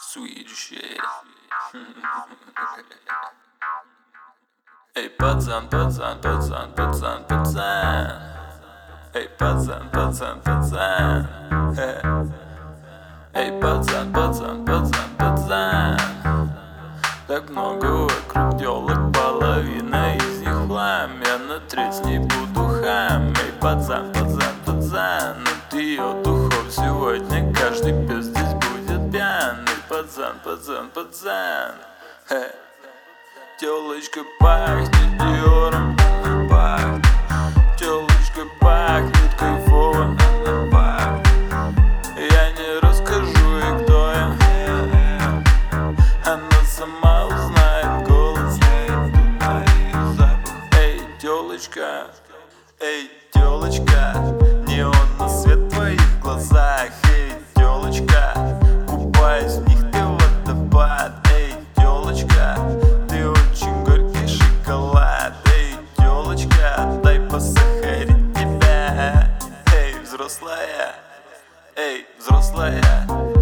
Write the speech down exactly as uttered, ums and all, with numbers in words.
Sweet shit. Эй, пацан, пацан, пацан, пацан, пацан. Эй, пацан, пацан, пацан. Эй, пацан, пацан, пацан, пацан. Так много вокруг тёлок, половина из них хлам. Я на треть не буду хам. Эй, пацан, пацан, пацан, от её духов сегодня каждый пес здесь будет пьян. Эй, пацан, пацан, пацан. Хе. Тёлочка пахнет Диором, она пахнет. Тёлочка пахнет кайфово, она пахнет. Я не расскажу ей, кто я. Она сама узнает голос. Эй, тёлочка, эй, тёлочка, неонный свет в твоих глазах. Эй, тёлочка, купаюсь в них, ты водопад. Эй, тёлочка, ты очень горький шоколад. Эй, тёлочка, дай посахарить тебя. Эй, взрослая, эй, взрослая.